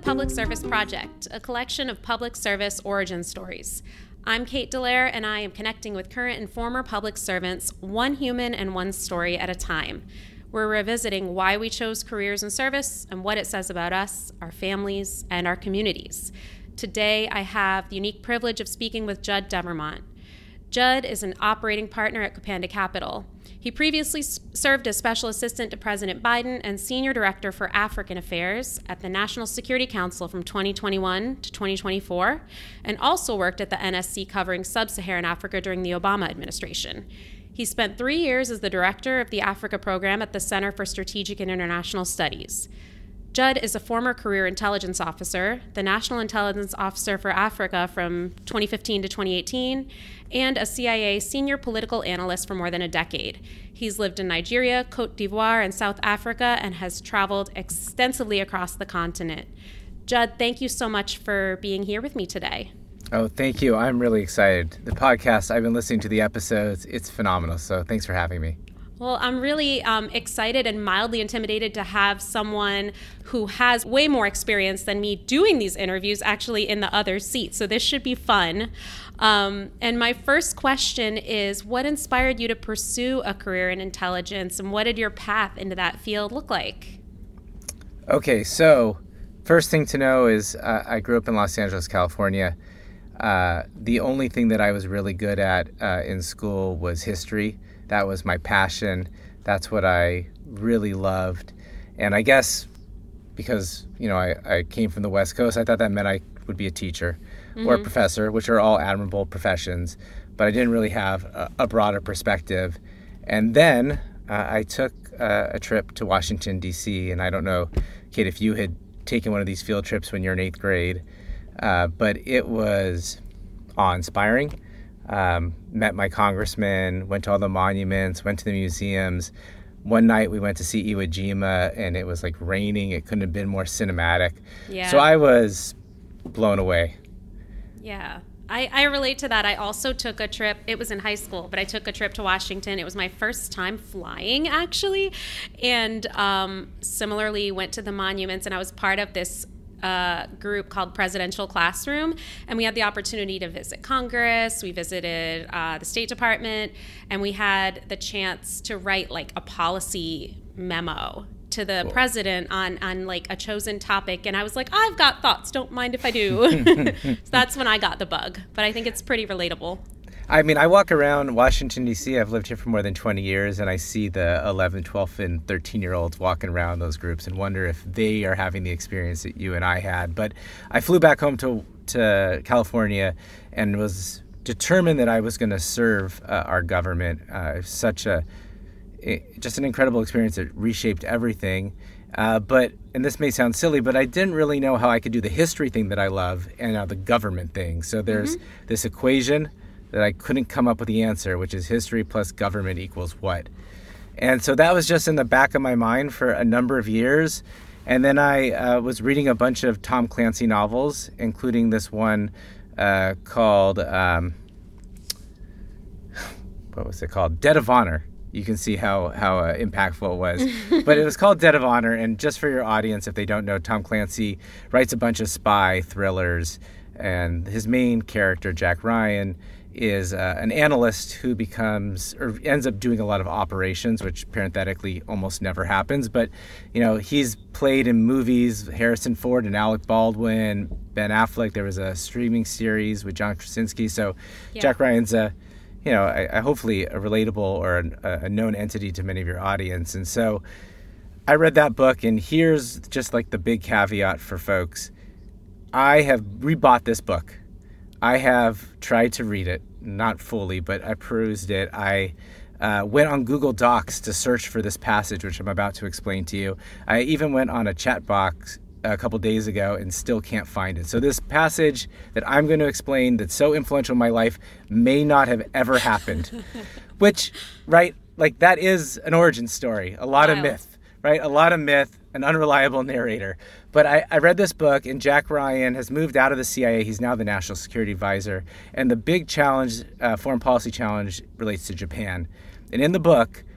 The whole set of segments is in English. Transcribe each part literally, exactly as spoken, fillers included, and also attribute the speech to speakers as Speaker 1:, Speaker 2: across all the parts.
Speaker 1: Public Service Project, a collection of public service origin stories. I'm Kate Dallaire, and I am connecting with current and former public servants, one human and one story at a time. We're revisiting why we chose careers in service and what it says about us, our families, and our communities. Today, I have the unique privilege of speaking with Judd Devermont. Judd is an operating partner at Kupanda Capital. He previously served as Special Assistant to President Biden and Senior Director for African Affairs at the National Security Council from twenty twenty-one to twenty twenty-four, and also worked at the N S C covering Sub-Saharan Africa during the Obama administration. He spent three years as the Director of the Africa Program at the Center for Strategic and International Studies. Judd is a former career intelligence officer, the National Intelligence Officer for Africa from twenty fifteen to twenty eighteen, and a C I A senior political analyst for more than a decade. He's lived in Nigeria, Cote d'Ivoire, and South Africa, and has traveled extensively across the continent. Judd, thank you so much for being here with me today.
Speaker 2: Oh, thank you. I'm really excited. The podcast, I've been listening to the episodes. It's phenomenal. So thanks for having me.
Speaker 1: Well, I'm really um, excited and mildly intimidated to have someone who has way more experience than me doing these interviews actually in the other seat. So this should be fun. Um, and my first question is, what inspired you to pursue a career in intelligence, and what did your path into that field look like?
Speaker 2: Okay, so first thing to know is uh, I grew up in Los Angeles, California. Uh, the only thing that I was really good at uh, in school was history. That was my passion. That's what I really loved. And I guess because, you know, I, I came from the West Coast, I thought that meant I would be a teacher mm-hmm. or a professor, which are all admirable professions. But I didn't really have a, a broader perspective. And then uh, I took uh, a trip to Washington, D C. And I don't know, Kate, if you had taken one of these field trips when you're in eighth grade, uh, but it was awe-inspiring. Um, met my congressman, went to all the monuments, went to the museums. One night we went to see Iwo Jima, and it was like raining. It couldn't have been more cinematic.
Speaker 1: Yeah.
Speaker 2: So I was blown away.
Speaker 1: Yeah, I, I relate to that. I also took a trip. It was in high school, but I took a trip to Washington. It was my first time flying, actually. And um, similarly, went to the monuments, and I was part of this Uh, group called Presidential Classroom, and we had the opportunity to visit Congress. We visited uh, the State Department, and we had the chance to write like a policy memo to the cool. president on on like a chosen topic. And I was like, I've got thoughts, don't mind if I do. So that's when I got the bug, but I think it's pretty relatable.
Speaker 2: I mean, I walk around Washington, D C. I've lived here for more than twenty years, and I see the eleven, twelve, and thirteen-year-olds walking around those groups and wonder if they are having the experience that you and I had. But I flew back home to to California and was determined that I was going to serve uh, our government. Uh, such a, it, just an incredible experience that reshaped everything. Uh, but, and this may sound silly, but I didn't really know how I could do the history thing that I love and now the government thing. So there's mm-hmm. this equation that I couldn't come up with the answer, which is history plus government equals what. And so that was just in the back of my mind for a number of years. And then I uh, was reading a bunch of Tom Clancy novels, including this one uh, called, um, what was it called? Debt of Honor. You can see how, how uh, impactful it was. But it was called Debt of Honor. And just for your audience, if they don't know, Tom Clancy writes a bunch of spy thrillers. And his main character, Jack Ryan, is uh, an analyst who becomes or ends up doing a lot of operations, which parenthetically almost never happens. But, you know, he's played in movies, Harrison Ford and Alec Baldwin, Ben Affleck. There was a streaming series with John Krasinski. So yeah. Jack Ryan's a, you know, a, a hopefully a relatable or a, a known entity to many of your audience. And so I read that book, and here's just like the big caveat for folks. I have rebought this book. I have tried to read it, not fully, but I perused it. I uh, went on Google Docs to search for this passage, which I'm about to explain to you. I even went on a chat box a couple days ago and still can't find it. So this passage that I'm going to explain that's so influential in my life may not have ever happened, which, right, like that is an origin story, a lot wow. of myth, right? A lot of myth, an unreliable narrator. But I, I read this book, and Jack Ryan has moved out of the C I A. He's now the National Security Advisor. And the big challenge, uh, foreign policy challenge, relates to Japan. And in the book,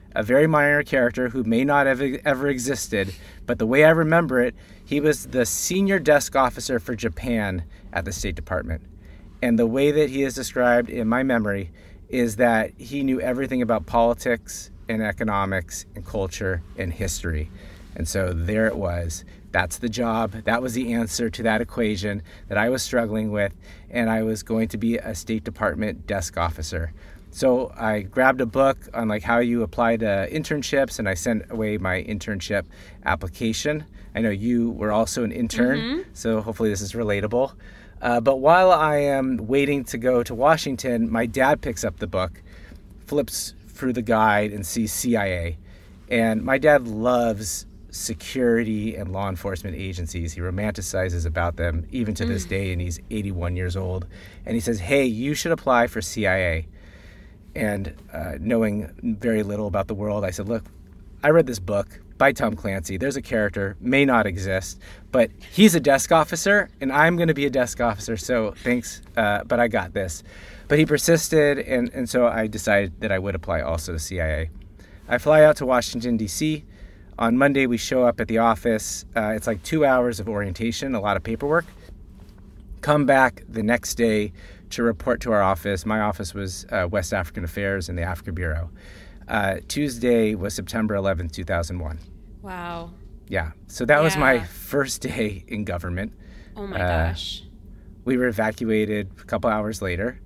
Speaker 2: a very minor character who may not have e- ever existed, but the way I remember it, he was the senior desk officer for Japan at the State Department. And the way that he is described in my memory is that he knew everything about politics and economics and culture and history. And so there it was. That's the job. That was the answer to that equation that I was struggling with. And I was going to be a State Department desk officer. So I grabbed a book on like how you apply to internships, and I sent away my internship application. I know you were also an intern, mm-hmm. so hopefully this is relatable. Uh, but while I am waiting to go to Washington, my dad picks up the book, flips through the guide, and sees C I A. And my dad loves security and law enforcement agencies. He romanticizes about them even to mm. this day, and he's eighty-one years old. And he says, hey, you should apply for C I A. And uh, knowing very little about the world, I said, look, I read this book by Tom Clancy. There's a character, may not exist, but he's a desk officer, and I'm going to be a desk officer, so thanks, uh, but I got this. But he persisted, and, and so I decided that I would apply also to C I A. I fly out to Washington, D C. On Monday, we show up at the office. Uh, it's like two hours of orientation, a lot of paperwork. Come back the next day to report to our office. My office was uh, West African Affairs in the Africa Bureau. Uh, Tuesday was September eleventh, two thousand one.
Speaker 1: Wow.
Speaker 2: Yeah. So that
Speaker 1: yeah.
Speaker 2: was my first day in government.
Speaker 1: Oh my
Speaker 2: uh,
Speaker 1: gosh.
Speaker 2: We were evacuated a couple hours later.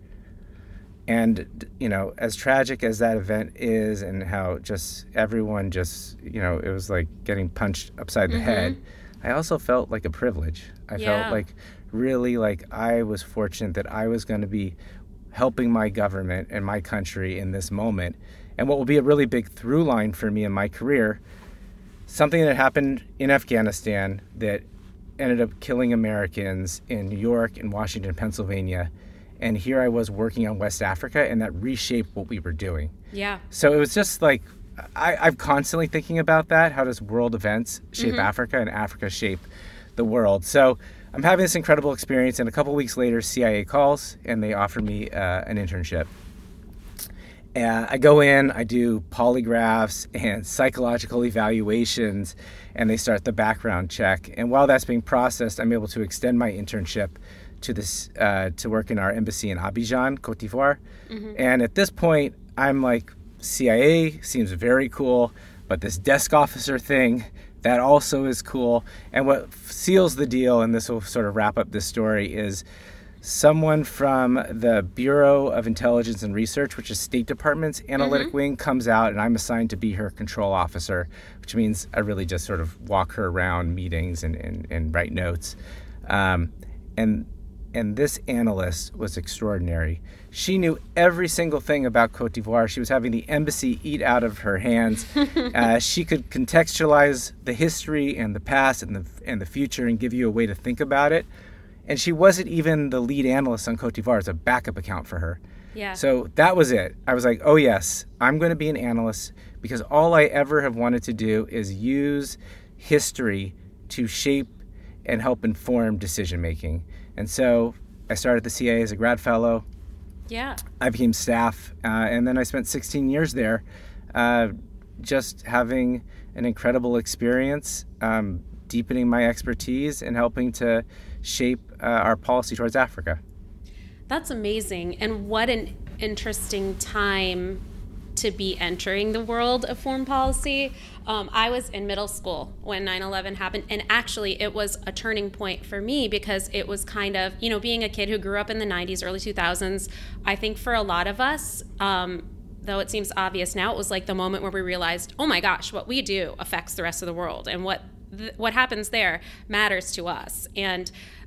Speaker 2: And, you know, as tragic as that event is, and how just everyone just, you know, it was like getting punched upside the mm-hmm. head, I also felt like a privilege. I
Speaker 1: yeah.
Speaker 2: felt like really like I was fortunate that I was going to be helping my government and my country in this moment. And what will be a really big through line for me in my career, something that happened in Afghanistan that ended up killing Americans in New York and Washington, Pennsylvania. And here I was working on West Africa, and that reshaped what we were doing.
Speaker 1: Yeah.
Speaker 2: So it was just like, I, I'm constantly thinking about that. How does world events shape mm-hmm. Africa, and Africa shape the world? So I'm having this incredible experience, and a couple weeks later, C I A calls, and they offer me uh, an internship. And I go in, I do polygraphs and psychological evaluations, and they start the background check. And while that's being processed, I'm able to extend my internship to this uh, to work in our embassy in Abidjan, Cote d'Ivoire. Mm-hmm. And at this point, I'm like, C I A seems very cool, but this desk officer thing, that also is cool. And what seals the deal, and this will sort of wrap up this story, is someone from the Bureau of Intelligence and Research, which is State Department's analytic mm-hmm. wing, comes out, and I'm assigned to be her control officer, which means I really just sort of walk her around meetings and, and, and write notes. Um, and And this analyst was extraordinary. She knew every single thing about Cote d'Ivoire. She was having the embassy eat out of her hands. uh, she could contextualize the history and the past and the and the future and give you a way to think about it. And she wasn't even the lead analyst on Cote d'Ivoire. It's a backup account for her.
Speaker 1: Yeah.
Speaker 2: So that was it. I was like, oh yes, I'm going to be an analyst, because all I ever have wanted to do is use history to shape and help inform decision making. And so I started the C I A as a grad fellow.
Speaker 1: Yeah.
Speaker 2: I became staff, uh, and then I spent sixteen years there, uh, just having an incredible experience, um, deepening my expertise and helping to shape uh, our policy towards Africa.
Speaker 1: That's amazing. And what an interesting time to be entering the world of foreign policy. Um, I was in middle school when nine eleven happened, and actually it was a turning point for me, because it was kind of, you know, being a kid who grew up in the nineties, early two thousands, I think for a lot of us, um, though it seems obvious now, it was like the moment where we realized, oh my gosh, what we do affects the rest of the world, and what th- what happens there matters to us. And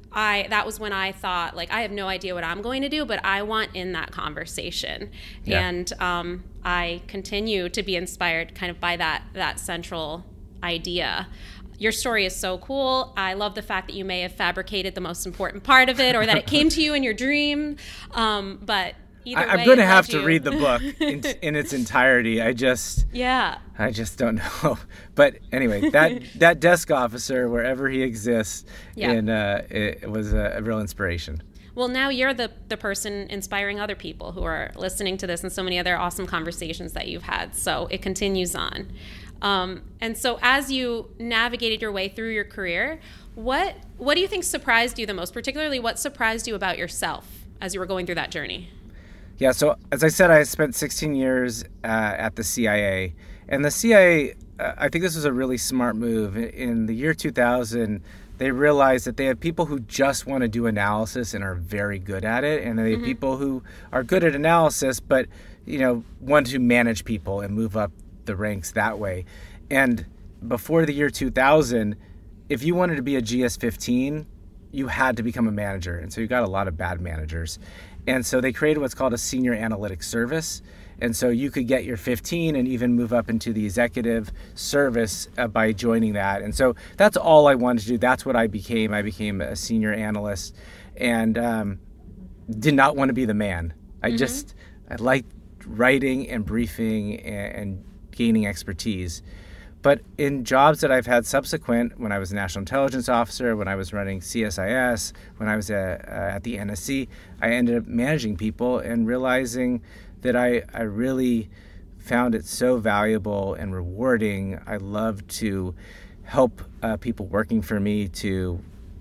Speaker 1: I that was when I thought, like, I have no idea what I'm going to do, but I want in that conversation. Yeah. And um, I continue to be inspired kind of by that that central idea. Your story is so cool. I love the fact that you may have fabricated the most important part of it, or that it came to you in your dream. Um, but either
Speaker 2: I,
Speaker 1: way,
Speaker 2: I'm going to have
Speaker 1: you.
Speaker 2: to read the book in, in its entirety. I just,
Speaker 1: yeah,
Speaker 2: I just don't know. But anyway, that that desk officer, wherever he exists,
Speaker 1: yeah.
Speaker 2: and uh, it, it was a, a real inspiration.
Speaker 1: Well, now you're the, the person inspiring other people who are listening to this and so many other awesome conversations that you've had. So it continues on. Um, and so as you navigated your way through your career, what what do you think surprised you the most? Particularly, what surprised you about yourself as you were going through that journey?
Speaker 2: Yeah, so as I said, I spent sixteen years uh, at the C I A. And the C I A, uh, I think this was a really smart move. In the year two thousand, they realized that they have people who just want to do analysis and are very good at it. And they have mm-hmm. people who are good at analysis, but, you know, want to manage people and move up the ranks that way. And before the year two thousand, if you wanted to be a G S fifteen, you had to become a manager. And so you got a lot of bad managers. And so they created what's called a senior analytics service. And so you could get your fifteen and even move up into the executive service uh, by joining that. And so that's all I wanted to do. That's what I became. I became a senior analyst and um, did not want to be the man. I mm-hmm. just, I liked writing and briefing and, and gaining expertise. But in jobs that I've had subsequent, when I was a national intelligence officer, when I was running C S I S, when I was a, uh, at the N S C, I ended up managing people and realizing that I, I really found it so valuable and rewarding. I love to help uh, people working for me to,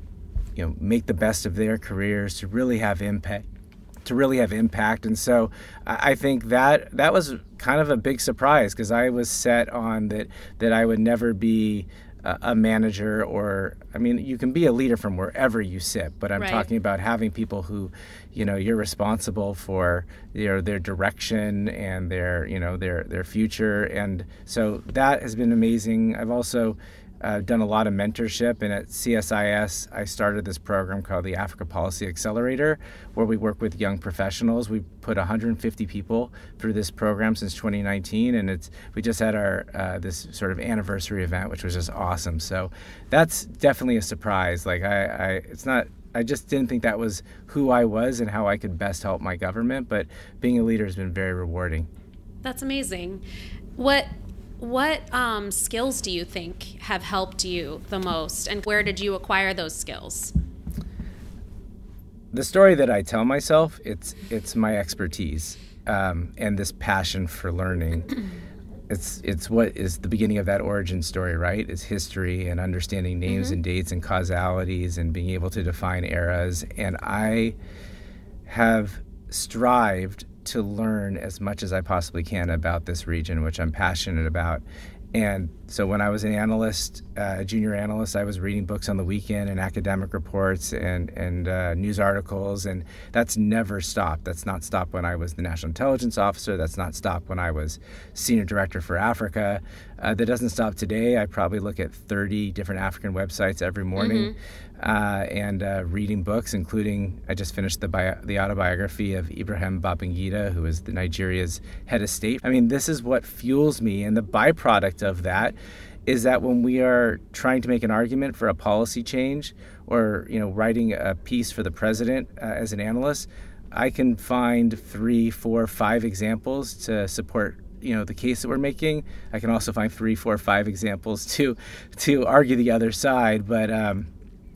Speaker 2: you know, make the best of their careers, to really have impact. to really have impact. And so I think that that was kind of a big surprise because I was set on that that I would never be a, a manager or, I mean, you can be a leader from wherever you sit, but I'm right. talking about having people who, you know, you're responsible for their their direction and their, you know, their their future. And so that has been amazing. I've also I've uh, done a lot of mentorship, and at C S I S, I started this program called the Africa Policy Accelerator, where we work with young professionals. We put one hundred fifty people through this program since twenty nineteen, and it's we just had our uh, this sort of anniversary event, which was just awesome. So that's definitely a surprise. Like I, I it's not. I just didn't think that was who I was and how I could best help my government. But being a leader has been very rewarding.
Speaker 1: That's amazing. What. What um, skills do you think have helped you the most, and where did you acquire those skills?
Speaker 2: The story that I tell myself, it's it's my expertise um, and this passion for learning. It's it's what is the beginning of that origin story, right? It's history and understanding names mm-hmm. and dates and causalities and being able to define eras. And I have strived to learn as much as I possibly can about this region, which I'm passionate about. And so when I was an analyst, uh, a junior analyst, I was reading books on the weekend and academic reports and, and uh, news articles, and that's never stopped. That's not stopped when I was the National Intelligence Officer. That's not stopped when I was Senior Director for Africa. Uh, that doesn't stop today. I probably look at thirty different African websites every morning. Mm-hmm. Uh, and uh, reading books, including I just finished the bio, the autobiography of Ibrahim Babangida, who is the Nigeria's head of state. I mean, this is what fuels me, and the byproduct of that is that when we are trying to make an argument for a policy change, or you know, writing a piece for the president uh, as an analyst, I can find three, four, five examples to support you know the case that we're making. I can also find three, four, five examples to to argue the other side, but. Um,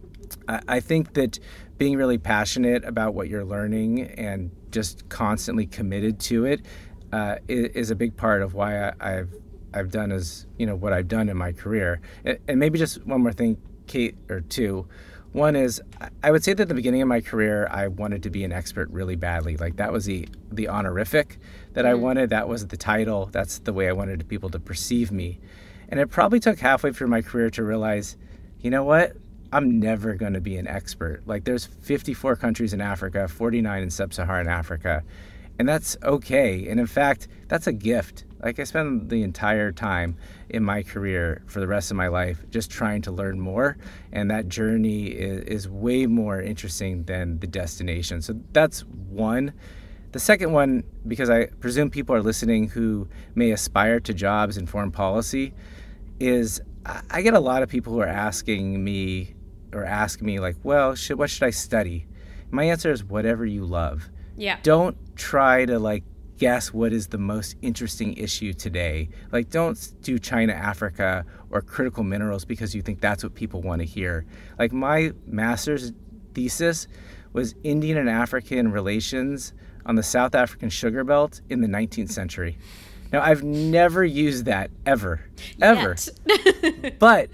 Speaker 2: I think that being really passionate about what you're learning and just constantly committed to it uh, is a big part of why I've I've done as you know what I've done in my career. And maybe just one more thing, Kate, or two. One is I would say that at the beginning of my career, I wanted to be an expert really badly. Like that was the the honorific that mm-hmm. I wanted. That was the title. That's the way I wanted people to perceive me. And it probably took halfway through my career to realize, you know what? I'm never going to be an expert. Like there's fifty-four countries in Africa, forty-nine in sub-Saharan Africa, and that's okay. And in fact, that's a gift. Like I spend the entire time in my career for the rest of my life just trying to learn more, and that journey is, is way more interesting than the destination. So that's one. The second one, because I presume people are listening who may aspire to jobs in foreign policy, is I get a lot of people who are asking me or ask me like, well, should, what should I study? My answer is whatever you love.
Speaker 1: Yeah.
Speaker 2: Don't try to like guess what is the most interesting issue today. Like don't do China, Africa or critical minerals because you think that's what people want to hear. Like my master's thesis was Indian and African relations on the South African sugar belt in the nineteenth century. Now, I've never used that ever, ever. But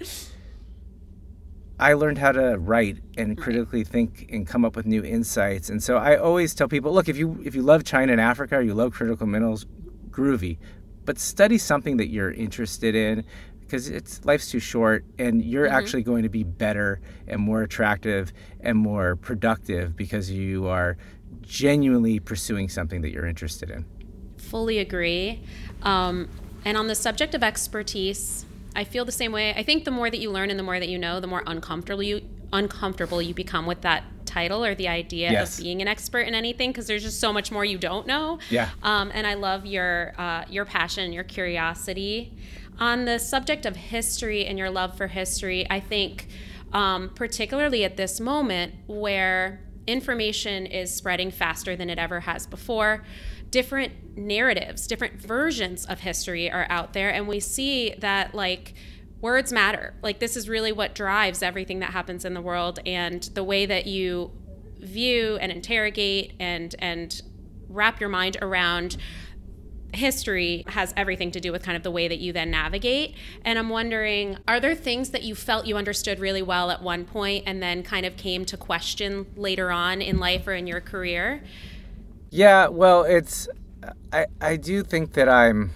Speaker 2: I learned how to write and critically think and come up with new insights. And so I always tell people, look, if you if you love China and Africa, or you love critical minerals, groovy. But study something that you're interested in, because it's life's too short, and you're mm-hmm. actually going to be better and more attractive and more productive because you are genuinely pursuing something that you're interested in.
Speaker 1: Fully agree. Um, and on the subject of expertise, I feel the same way. I think the more that you learn and the more that you know, the more uncomfortable you uncomfortable you become with that title or the idea
Speaker 2: yes.
Speaker 1: of being an expert in anything, because there's just so much more you don't know.
Speaker 2: Yeah.
Speaker 1: Um, and I love your uh, your passion, your curiosity. On the subject of history and your love for history, I think um, particularly at this moment where information is spreading faster than it ever has before, different narratives, different versions of history are out there, and we see that like words matter. Like this is really what drives everything that happens in the world, and the way that you view and interrogate and and wrap your mind around history has everything to do with kind of the way that you then navigate. And I'm wondering, are there things that you felt you understood really well at one point and then kind of came to question later on in life or in your career?
Speaker 2: Yeah, well, it's I I do think that I'm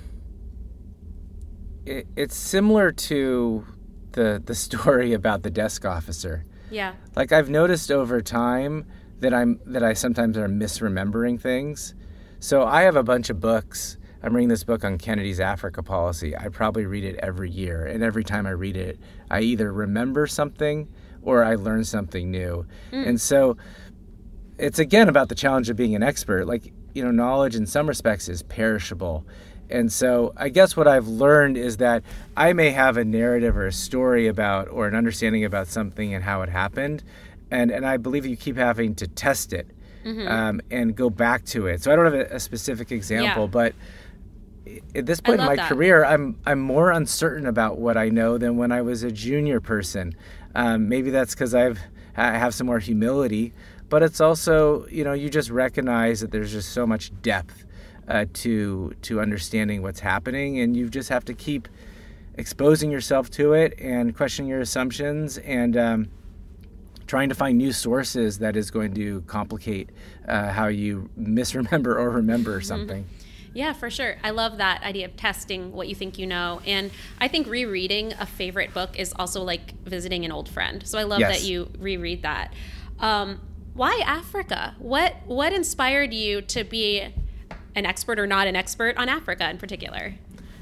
Speaker 2: it, it's similar to the the story about the desk officer.
Speaker 1: Yeah.
Speaker 2: Like I've noticed over time that I'm that I sometimes are misremembering things. So I have a bunch of books. I'm reading this book on Kennedy's Africa policy. I probably read it every year, and every time I read it, I either remember something or I learn something new. Mm. And so it's again about the challenge of being an expert. Like, you know, knowledge in some respects is perishable. And so I guess what I've learned is that I may have a narrative or a story about or an understanding about something and how it happened. And, and I believe you keep having to test it mm-hmm. um, and go back to it. So I don't have a, a specific example, yeah. but at this point in my that. career, I'm I'm more uncertain about what I know than when I was a junior person. Um, maybe that's because I've I have some more humility, but it's also, you know, you just recognize that there's just so much depth uh, to to understanding what's happening, and you just have to keep exposing yourself to it and questioning your assumptions and um, trying to find new sources that is going to complicate uh, how you misremember or remember something.
Speaker 1: Yeah, for sure. I love that idea of testing what you think you know. And I think rereading a favorite book is also like visiting an old friend. So I love yes. that you reread that. Um, why Africa? What what inspired you to be an expert or not an expert on Africa in particular?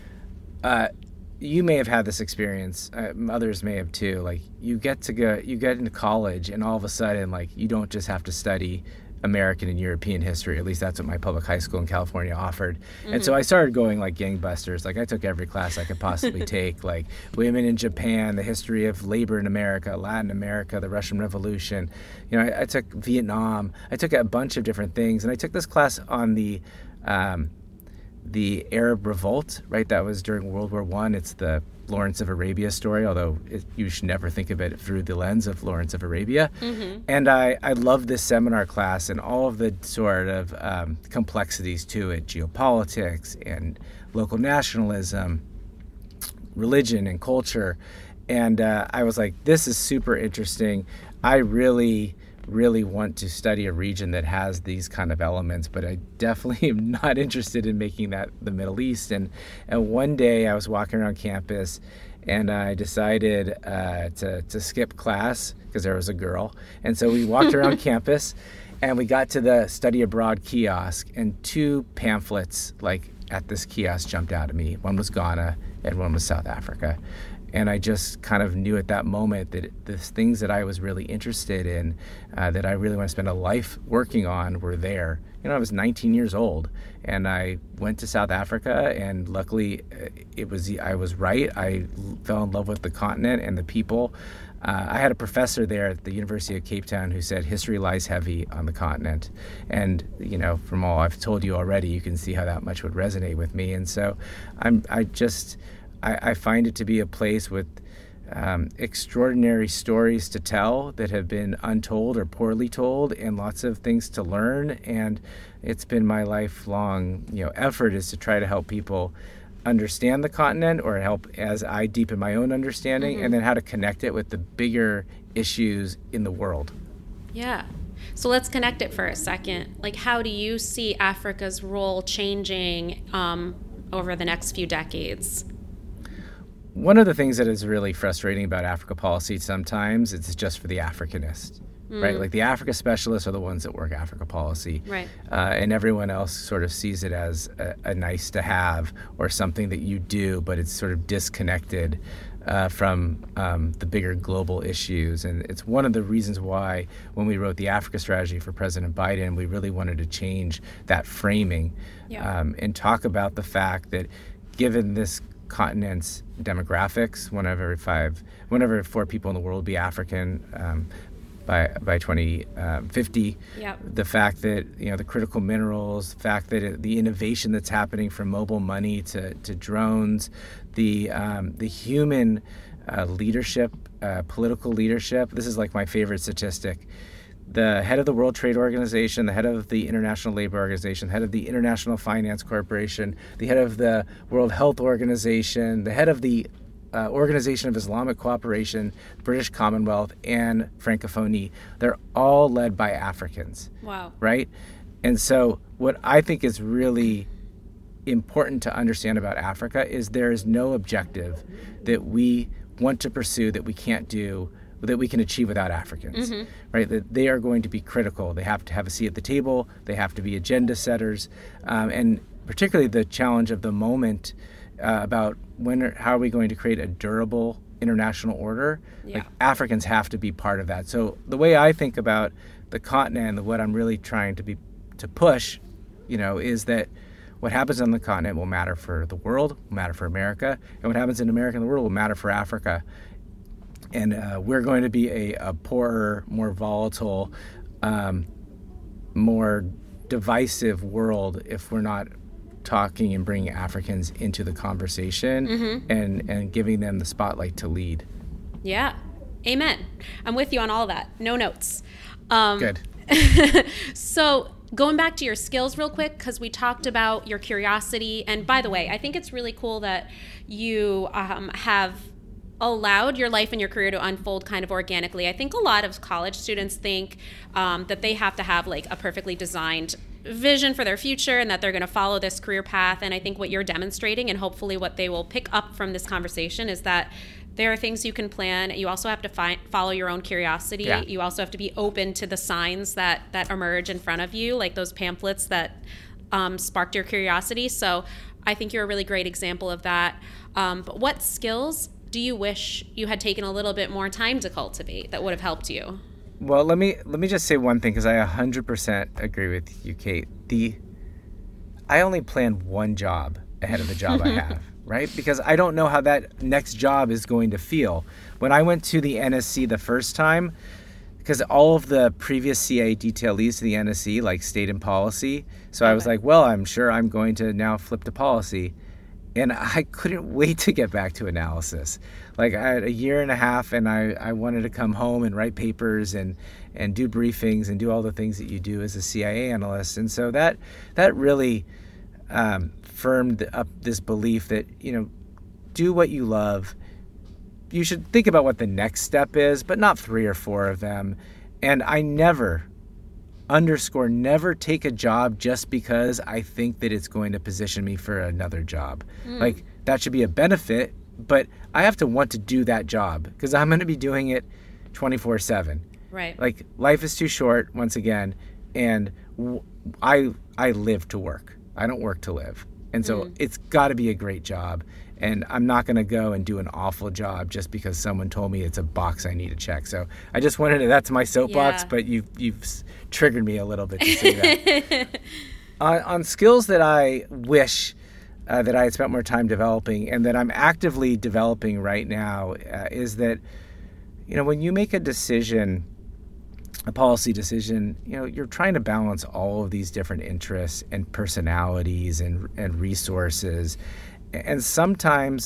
Speaker 2: Uh, you may have had this experience. Uh, others may have too. Like you get to go, you get into college, and all of a sudden, like you don't just have to study American and European history. At least that's what my public high school in California offered. Mm-hmm. And so I started going like gangbusters. Like I took every class I could possibly take, like women in Japan, the history of labor in America, Latin America, the Russian Revolution. You know, I, I took Vietnam. I took a bunch of different things. And I took this class on the um, the Arab Revolt, right? That was during World War One. It's the Lawrence of Arabia story, although it, you should never think of it through the lens of Lawrence of Arabia. Mm-hmm. And I, I loved this seminar class and all of the sort of um, complexities to it, geopolitics and local nationalism, religion and culture. And uh, I was like, this is super interesting. I really, really want to study a region that has these kind of elements, but I definitely am not interested in making that the Middle East. And and one day I was walking around campus and I decided uh, to, to skip class because there was a girl. And so we walked around campus and we got to the study abroad kiosk, and two pamphlets like at this kiosk jumped out at me. One was Ghana and one was South Africa. And I just kind of knew at that moment that the things that I was really interested in, uh, that I really want to spend a life working on, were there. You know, I was nineteen years old, and I went to South Africa, and luckily it was I was right. I fell in love with the continent and the people. Uh, I had a professor there at the University of Cape Town who said history lies heavy on the continent. And, you know, from all I've told you already, you can see how that much would resonate with me. And so I'm I just... I, I find it to be a place with um, extraordinary stories to tell that have been untold or poorly told, and lots of things to learn. And it's been my lifelong, you know, effort is to try to help people understand the continent, or help as I deepen my own understanding, mm-hmm. and then how to connect it with the bigger issues in the world.
Speaker 1: Yeah. So let's connect it for a second. Like, how do you see Africa's role changing um, over the next few decades?
Speaker 2: One of the things that is really frustrating about Africa policy sometimes, it's just for the Africanist, mm. right? Like the Africa specialists are the ones that work Africa policy.
Speaker 1: Right.
Speaker 2: Uh, and everyone else sort of sees it as a, a nice to have or something that you do, but it's sort of disconnected uh, from um, the bigger global issues. And it's one of the reasons why when we wrote the Africa strategy for President Biden, we really wanted to change that framing, yeah. um, and talk about the fact that given this continent's demographics, one of every five, one of every four people in the world will be African um, by by twenty fifty.
Speaker 1: Yep.
Speaker 2: The fact that, you know, the critical minerals, the fact that it, the innovation that's happening from mobile money to, to drones, the um, the human uh, leadership, uh, political leadership. This is like my favorite statistic. The head of the World Trade Organization, the head of the International Labor Organization, the head of the International Finance Corporation, the head of the World Health Organization, the head of the uh, Organization of Islamic Cooperation, British Commonwealth, and Francophonie, they're all led by Africans.
Speaker 1: Wow.
Speaker 2: Right? And so what I think is really important to understand about Africa is there is no objective that we want to pursue that we can't do, that we can achieve without Africans, mm-hmm. right? That they are going to be critical. They have to have a seat at the table. They have to be agenda setters. Um, and particularly the challenge of the moment uh, about when, are, how are we going to create a durable international order?
Speaker 1: Yeah.
Speaker 2: Like Africans have to be part of that. So the way I think about the continent, what I'm really trying to be, to push, you know, is that what happens on the continent will matter for the world, will matter for America, and what happens in America and the world will matter for Africa. And uh, we're going to be a, a poorer, more volatile, um, more divisive world if we're not talking and bringing Africans into the conversation, mm-hmm. and, and giving them the spotlight to lead.
Speaker 1: Yeah. Amen. I'm with you on all of that. No notes. Um,
Speaker 2: Good.
Speaker 1: So going back to your skills real quick, because we talked about your curiosity. And by the way, I think it's really cool that you um, have allowed your life and your career to unfold kind of organically. I think a lot of college students think um, that they have to have like a perfectly designed vision for their future and that they're going to follow this career path. And I think what you're demonstrating, and hopefully what they will pick up from this conversation, is that there are things you can plan. You also have to find, follow your own curiosity.
Speaker 2: Yeah.
Speaker 1: You also have to be open to the signs that that emerge in front of you, like those pamphlets that um, sparked your curiosity. So I think you're a really great example of that. Um, but what skills do you wish you had taken a little bit more time to cultivate that would have helped you?
Speaker 2: Well, let me let me just say one thing, because I one hundred percent agree with you, Kate. The I only plan one job ahead of the job I have, right? Because I don't know how that next job is going to feel. When I went to the N S C the first time, because all of the previous C I A detailees to the N S C like stayed in policy, so I was like, well, I'm sure I'm going to now flip to policy. And I couldn't wait to get back to analysis. Like I had a year and a half, and I, I wanted to come home and write papers and, and do briefings and do all the things that you do as a C I A analyst. And so that that really um, firmed up this belief that, you know, do what you love. You should think about what the next step is, but not three or four of them. And I never, underscore, never take a job just because I think that it's going to position me for another job. Mm. Like, that should be a benefit, but I have to want to do that job because I'm going to be doing it twenty-four seven.
Speaker 1: Right.
Speaker 2: Like, life is too short, once again, and w- I I live to work. I don't work to live. And so mm. it's got to be a great job. And I'm not going to go and do an awful job just because someone told me it's a box I need to check. So I just wanted to, that's my soapbox,
Speaker 1: yeah.
Speaker 2: but you've, you've triggered me a little bit to say that. on, on skills that I wish uh, that I had spent more time developing and that I'm actively developing right now uh, is that, you know, when you make a decision, a policy decision, you know, you're trying to balance all of these different interests and personalities and and resources. And sometimes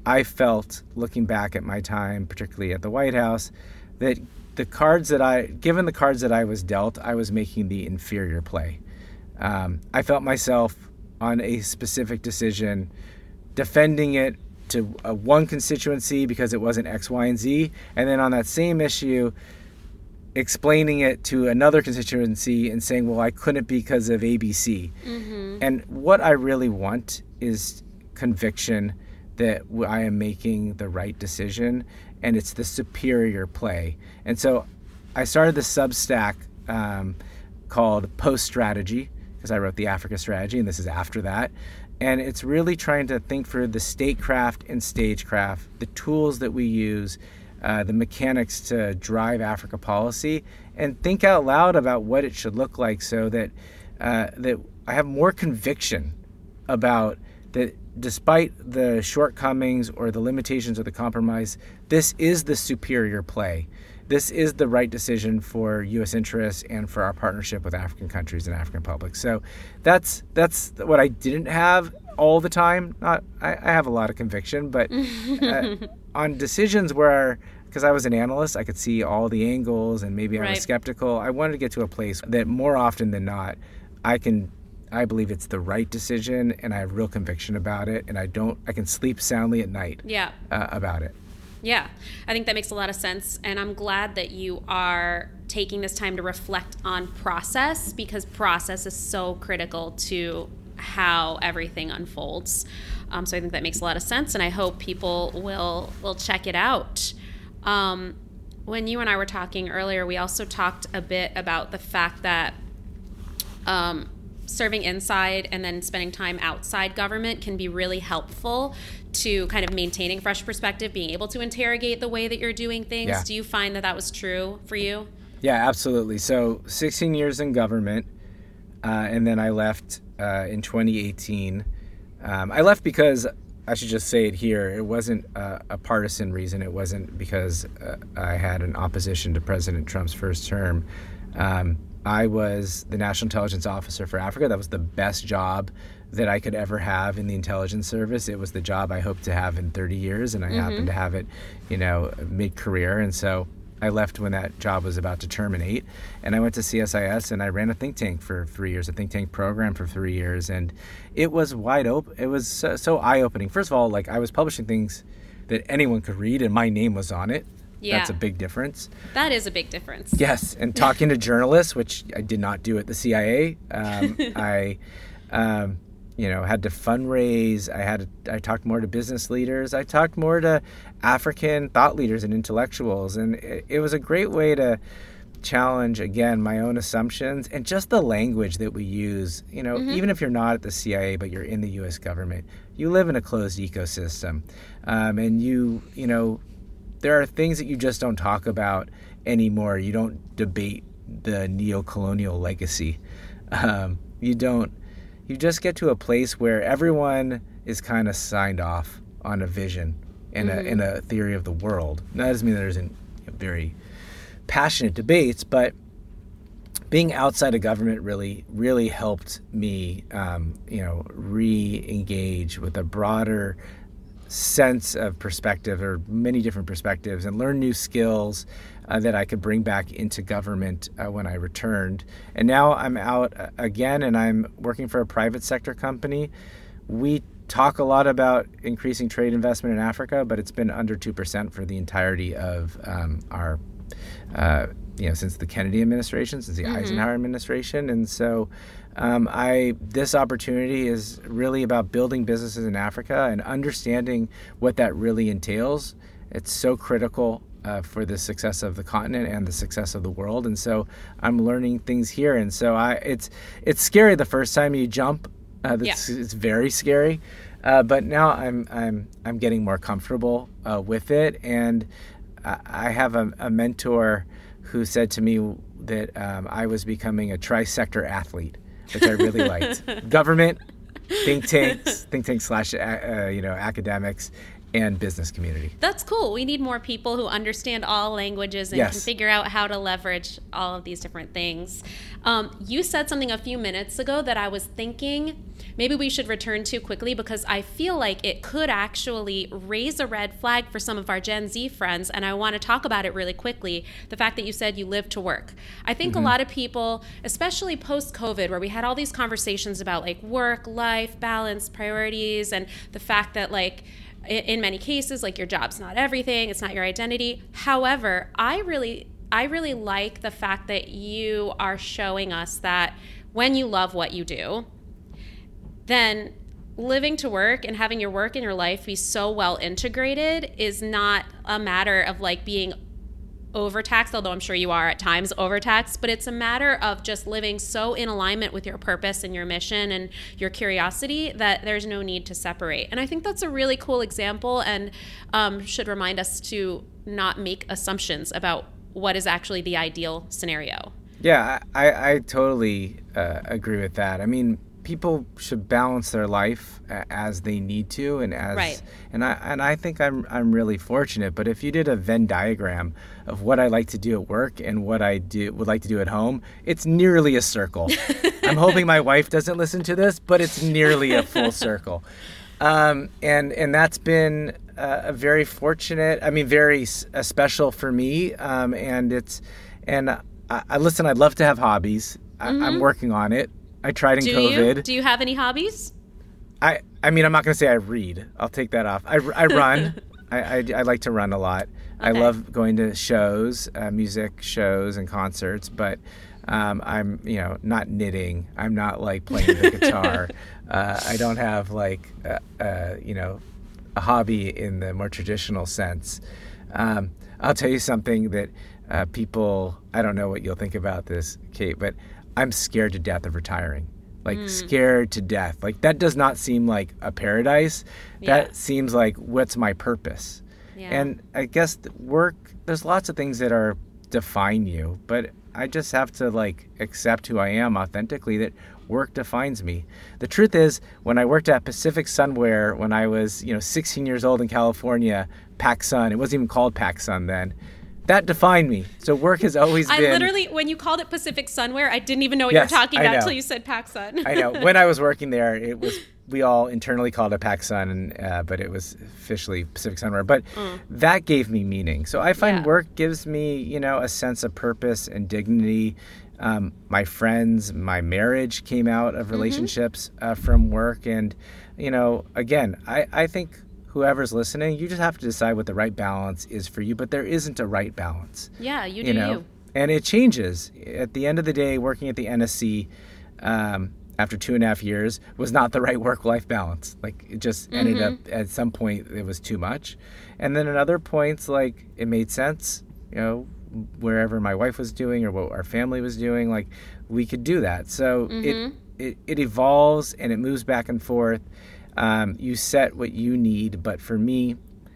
Speaker 2: I felt, looking back at my time, particularly at the White House, that the cards that I, given the cards that I was dealt, I was making the inferior play. Um, I felt myself on a specific decision defending it to a one constituency because it wasn't X, Y, and Z, and then on that same issue, explaining it to another constituency and saying, well, I couldn't because of A B C. Mm-hmm. And what I really want is conviction that I am making the right decision, and it's the superior play. And so I started the Substack um, called Post Strategy, because I wrote the Africa Strategy, and this is after that. And it's really trying to think through the statecraft and stagecraft, the tools that we use, uh, the mechanics to drive Africa policy, and think out loud about what it should look like so that uh, that I have more conviction about that despite the shortcomings or the limitations of the compromise, this is the superior play. This is the right decision for U S interests and for our partnership with African countries and African publics. So that's that's what I didn't have all the time. Not I, I have a lot of conviction, but uh, on decisions where, because I was an analyst, I could see all the angles and maybe I
Speaker 1: Right.
Speaker 2: was skeptical. I wanted to get to a place that more often than not, I can I believe it's the right decision and I have real conviction about it, and I don't I can sleep soundly at night
Speaker 1: Yeah.
Speaker 2: uh, about it.
Speaker 1: Yeah, I think that makes a lot of sense. And I'm glad that you are taking this time to reflect on process, because process is so critical to how everything unfolds. Um, so I think that makes a lot of sense, and I hope people will will check it out. Um, when you and I were talking earlier, we also talked a bit about the fact that um, serving inside and then spending time outside government can be really helpful to kind of maintaining fresh perspective, being able to interrogate the way that you're doing things.
Speaker 2: Yeah.
Speaker 1: Do you find that that was true for you?
Speaker 2: Yeah, absolutely. So sixteen years in government, uh, and then I left uh, in twenty eighteen. Um, I left because, I should just say it here, it wasn't uh, a partisan reason. It wasn't because uh, I had an opposition to President Trump's first term. Um, I was the National Intelligence Officer for Africa. That was the best job that I could ever have in the intelligence service. It was the job I hoped to have in thirty years, and I mm-hmm. happened to have it, you know, mid-career. And so I left when that job was about to terminate, and I went to C S I S and I ran a think tank for three years, a think tank program for three years, and it was wide open. It was so, so eye-opening. First of all, like I was publishing things that anyone could read, and my name was on it.
Speaker 1: Yeah.
Speaker 2: That's a big difference.
Speaker 1: That is a big difference.
Speaker 2: Yes, and talking to journalists, which I did not do at the C I A. Um, I, um, you know, had to fundraise. I had to, I talked more to business leaders. I talked more to African thought leaders and intellectuals, and it, it was a great way to challenge again my own assumptions and just the language that we use. You know, mm-hmm. even if you're not at the C I A but you're in the U S government, you live in a closed ecosystem, um, and you, you know. There are things that you just don't talk about anymore. You don't debate the neo-colonial legacy. Um, you don't. You just get to a place where everyone is kind of signed off on a vision and mm-hmm. a, and a theory of the world. That doesn't mean there isn't very passionate debates, but being outside of government really, really helped me, um, you know, re-engage with a broader sense of perspective, or many different perspectives, and learn new skills uh, that I could bring back into government uh, when I returned. And now I'm out uh, again, and I'm working for a private sector company. We talk a lot about increasing trade investment in Africa, but it's been under two percent for the entirety of um, our, uh, you know, since the Kennedy administration, since the mm-hmm. Eisenhower administration. And so Um, I this opportunity is really about building businesses in Africa and understanding what that really entails. It's so critical uh, for the success of the continent and the success of the world. And so I'm learning things here. And so I it's it's scary the first time you jump. Uh, that's, yeah. It's very scary. Uh, but now I'm I'm I'm getting more comfortable uh, with it. And I, I have a, a mentor who said to me that um, I was becoming a tri-sector athlete, which I really liked. Government, think tanks, think tanks slash, uh, you know, academics, and business community.
Speaker 1: That's cool. We need more people who understand all languages and
Speaker 2: yes.
Speaker 1: can figure out how to leverage all of these different things. Um, you said something a few minutes ago that I was thinking maybe we should return to quickly, because I feel like it could actually raise a red flag for some of our Gen Z friends, and I want to talk about it really quickly. The fact that you said you live to work. I think mm-hmm. a lot of people, especially post-COVID, where we had all these conversations about like work, life, balance, priorities, and the fact that like in many cases, like your job's not everything, it's not your identity. However, I really, I really like the fact that you are showing us that when you love what you do, then living to work and having your work and your life be so well integrated is not a matter of like being overtaxed, although I'm sure you are at times overtaxed, but it's a matter of just living so in alignment with your purpose and your mission and your curiosity that there's no need to separate. And I think that's a really cool example, and um, should remind us to not make assumptions about what is actually the ideal scenario.
Speaker 2: Yeah, I, I totally uh, agree with that. I mean, people should balance their life as they need to, and as
Speaker 1: right.
Speaker 2: and I and I think I'm I'm really fortunate. But if you did a Venn diagram of what I like to do at work and what I do would like to do at home, it's nearly a circle. I'm hoping my wife doesn't listen to this, but it's nearly a full circle. Um, and and that's been uh, a very fortunate. I mean, very uh, special for me. Um, and it's and I, I listen. I'd love to have hobbies. I, mm-hmm. I'm working on it. I tried in
Speaker 1: do
Speaker 2: COVID.
Speaker 1: You? Do you have any hobbies?
Speaker 2: I, I mean, I'm not going to say I read. I'll take that off. I, I run. I, I, I like to run a lot. Okay. I love going to shows, uh, music shows and concerts, but um, I'm, you know, not knitting. I'm not like playing the guitar. Uh, I don't have like, uh, uh, you know, a hobby in the more traditional sense. Um, I'll tell you something that uh, people, I don't know what you'll think about this, Kate, but I'm scared to death of retiring. Like mm. scared to death. Like that does not seem like a paradise.
Speaker 1: Yeah.
Speaker 2: That seems like what's my purpose.
Speaker 1: Yeah.
Speaker 2: And I guess work, there's lots of things that are define you, but I just have to like accept who I am authentically, that work defines me. The truth is, when I worked at Pacific Sunwear when I was, you know, sixteen years old in California, PacSun, it wasn't even called PacSun then. That defined me. So work has always
Speaker 1: I
Speaker 2: been...
Speaker 1: I literally, when you called it Pacific Sunwear, I didn't even know what
Speaker 2: yes,
Speaker 1: you were talking
Speaker 2: I
Speaker 1: about
Speaker 2: know.
Speaker 1: until you said PacSun.
Speaker 2: I know. When I was working there, it was we all internally called it PacSun, and, uh, but it was officially Pacific Sunwear. But mm. that gave me meaning. So I find
Speaker 1: yeah.
Speaker 2: work gives me, you know, a sense of purpose and dignity. Um, my friends, my marriage came out of relationships mm-hmm. uh, from work. And, you know, again, I, I think... whoever's listening, you just have to decide what the right balance is for you, but there isn't a right balance.
Speaker 1: Yeah, you do
Speaker 2: you. Know?
Speaker 1: you.
Speaker 2: And it changes. At the end of the day, working at the N S C um, after two and a half years was not the right work-life balance. Like it just mm-hmm. ended up at some point it was too much. And then at other points, like it made sense, you know, wherever my wife was doing or what our family was doing, like we could do that. So mm-hmm. it, it, it evolves and it moves back and forth. Um, you set what you need, but for me,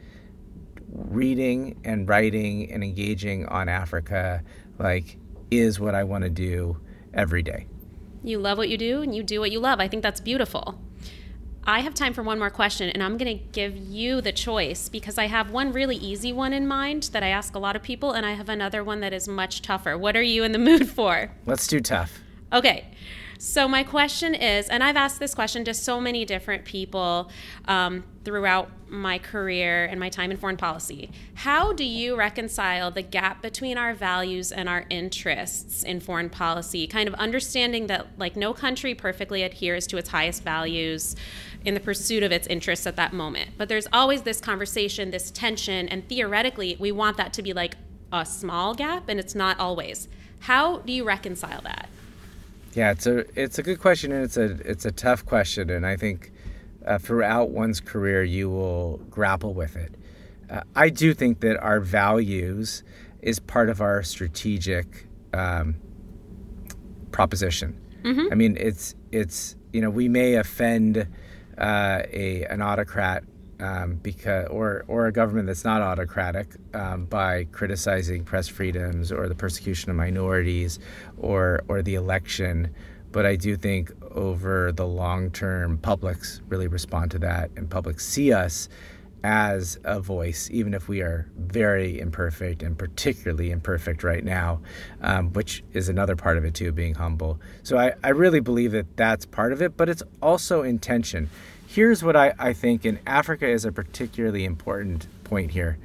Speaker 2: reading and writing and engaging on Africa, like, is what I want to do every day.
Speaker 1: You love what you do, and you do what you love. I think that's beautiful. I have time for one more question, and I'm going to give you the choice because I have one really easy one in mind that I ask a lot of people, and I have another one that is much tougher. What are you in the mood for?
Speaker 2: Let's do tough.
Speaker 1: Okay. So my question is, and I've asked this question to so many different people um, throughout my career and my time in foreign policy. How do you reconcile the gap between our values and our interests in foreign policy? Kind of understanding that like no country perfectly adheres to its highest values in the pursuit of its interests at that moment. But there's always this conversation, this tension, and theoretically we want that to be like a small gap, and it's not always. How do you reconcile that?
Speaker 2: Yeah, it's a it's a good question, and it's a it's a tough question, and I think uh, throughout one's career you will grapple with it. Uh, I do think that our values is part of our strategic um, proposition. Mm-hmm. I mean, it's it's you know we may offend uh, a an autocrat um, because or or a government that's not autocratic um, by criticizing press freedoms or the persecution of minorities or or the election, But I do think over the long term, publics really respond to that, and publics see us as a voice, even if we are very imperfect, and particularly imperfect right now, um, which is another part of it too, being humble. So I, I really believe that that's part of it, but it's also intention. Here's what I, I think, and Africa is a particularly important point here.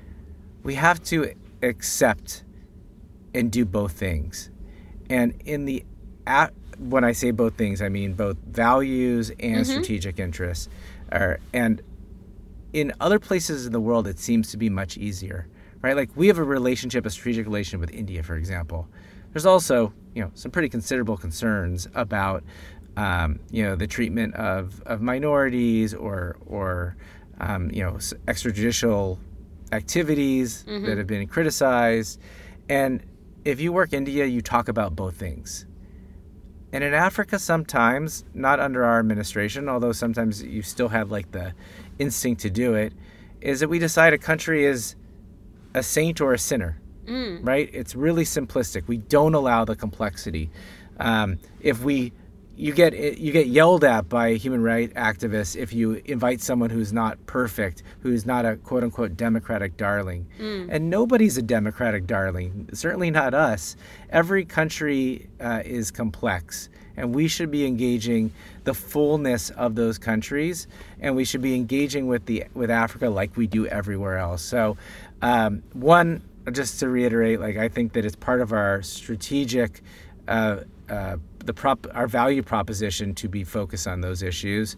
Speaker 2: We have to accept and do both things. And in the at, when I say both things, I mean both values and mm-hmm. strategic interests. Are, and in other places in the world, it seems to be much easier, right? Like we have a relationship, a strategic relationship with India, for example. There's also, you know, some pretty considerable concerns about, um, you know, the treatment of, of minorities or, or um, you know, extrajudicial activities mm-hmm. that have been criticized. And if you work India, you talk about both things. And in Africa, sometimes, not under our administration, although sometimes you still have like the instinct to do it, is that we decide a country is a saint or a sinner, mm. right? It's really simplistic. We don't allow the complexity. Um, if we, you get you get yelled at by human rights activists if you invite someone who's not perfect, who's not a quote unquote democratic darling, mm. and nobody's a democratic darling. Certainly not us. Every country uh, is complex, and we should be engaging the fullness of those countries, and we should be engaging with the with Africa like we do everywhere else. So, um, one, just to reiterate, like I think that it's part of our strategic. Uh, uh, the prop, our value proposition to be focused on those issues.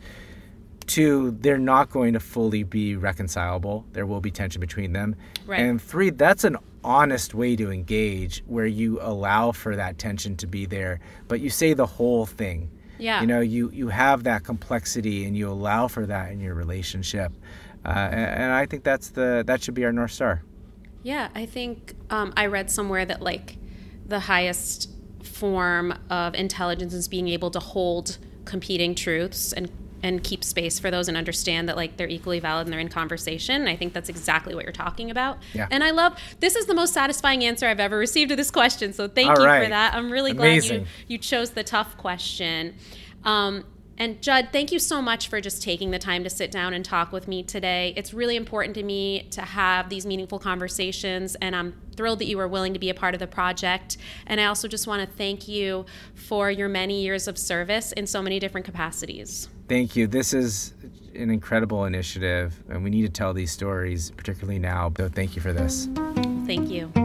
Speaker 2: Two, they're not going to fully be reconcilable. There will be tension between them. Right. And three, that's an honest way to engage where you allow for that tension to be there, but you say the whole thing.
Speaker 1: Yeah.
Speaker 2: You know, you, you have that complexity and you allow for that in your relationship. Uh, and, and I think that's the that should be our North Star.
Speaker 1: Yeah, I think um, I read somewhere that like the highest form of intelligence is being able to hold competing truths and and keep space for those and understand that like they're equally valid and they're in conversation. And I think that's exactly what you're talking about.
Speaker 2: Yeah.
Speaker 1: And I love, this is the most satisfying answer I've ever received to this question. So thank
Speaker 2: All
Speaker 1: you
Speaker 2: right.
Speaker 1: for that. I'm really
Speaker 2: Amazing.
Speaker 1: glad you, you chose the tough question. Um, And Judd, thank you so much for just taking the time to sit down and talk with me today. It's really important to me to have these meaningful conversations, and I'm thrilled that you were willing to be a part of the project. And I also just want to thank you for your many years of service in so many different capacities.
Speaker 2: Thank you. This is an incredible initiative, and we need to tell these stories, particularly now. So thank you for this.
Speaker 1: Thank you.